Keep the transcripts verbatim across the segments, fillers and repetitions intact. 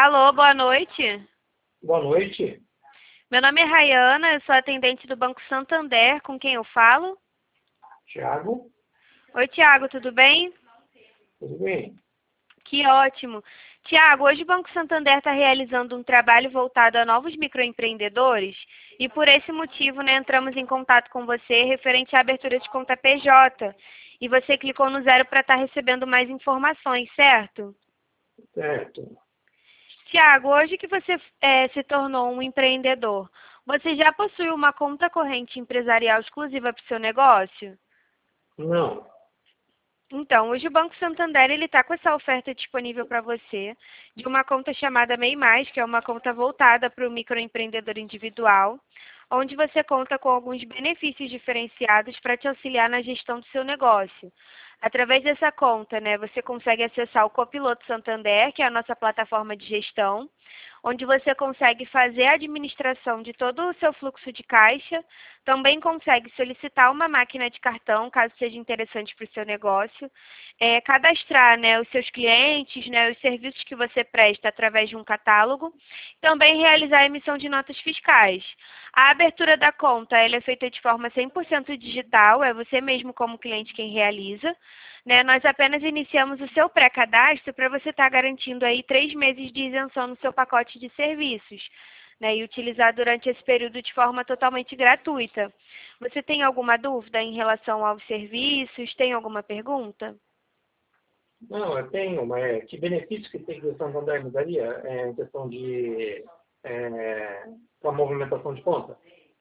Alô, boa noite. Boa noite. Meu nome é Rayana, eu sou atendente do Banco Santander, com quem eu falo? Thiago, Oi, Tiago, tudo bem? tudo bem? Que ótimo. Tiago, hoje o Banco Santander está realizando um trabalho voltado a novos microempreendedores e por esse motivo, né, entramos em contato com você referente à abertura de conta P J. E você clicou no zero para estar recebendo mais informações, certo? Certo. Tiago, hoje que você eh, se tornou um empreendedor, você já possui uma conta corrente empresarial exclusiva para o seu negócio? Não. Então, hoje o Banco Santander ele está com essa oferta disponível para você de uma conta chamada MEI Mais, que é uma conta voltada para o microempreendedor individual, onde você conta com alguns benefícios diferenciados para te auxiliar na gestão do seu negócio. Através dessa conta, né, você consegue acessar o Copiloto Santander, que é a nossa plataforma de gestão, onde você consegue fazer a administração de todo o seu fluxo de caixa, também consegue solicitar uma máquina de cartão, caso seja interessante para o seu negócio, é, cadastrar, né, os seus clientes, né, os serviços que você presta através de um catálogo, também realizar a emissão de notas fiscais. A abertura da conta ela é feita de forma cem por cento digital, é você mesmo como cliente quem realiza. Né, nós apenas iniciamos o seu pré-cadastro para você estar garantindo aí três meses de isenção no seu pacote de serviços, né, e utilizar durante esse período de forma totalmente gratuita. Você tem alguma dúvida em relação aos serviços? Tem alguma pergunta? Não, eu tenho, mas que benefício que tem que o Santander me daria é, em questão de é, com a movimentação de conta?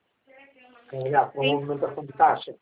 É, com a Em movimentação de caixa?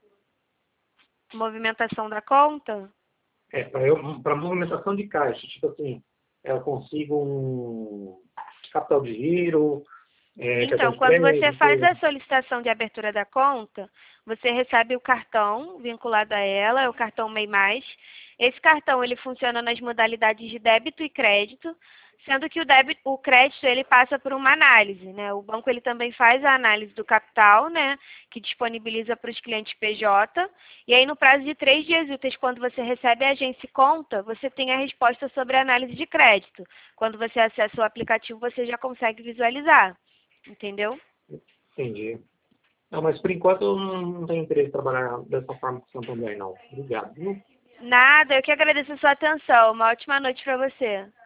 movimentação da conta? É, para movimentação de caixa, tipo assim, eu consigo um capital de giro, é, cartão Então, de quando você faz crédito. a solicitação de abertura da conta, você recebe o cartão vinculado a ela, é o cartão MEI Mais. Esse cartão ele funciona nas modalidades de débito e crédito, sendo que o débito, o crédito ele passa por uma análise, né? O banco ele também faz a análise do capital, né, que disponibiliza para os clientes P J. E aí no prazo de três dias úteis, quando você recebe a agência e conta, você tem a resposta sobre a análise de crédito. Quando você acessa o aplicativo, você já consegue visualizar. Entendeu? Entendi. Não, mas por enquanto eu não tenho interesse em trabalhar dessa forma com o Santander, não. Obrigado. Viu? Nada, eu que agradeço a sua atenção. Uma ótima noite para você.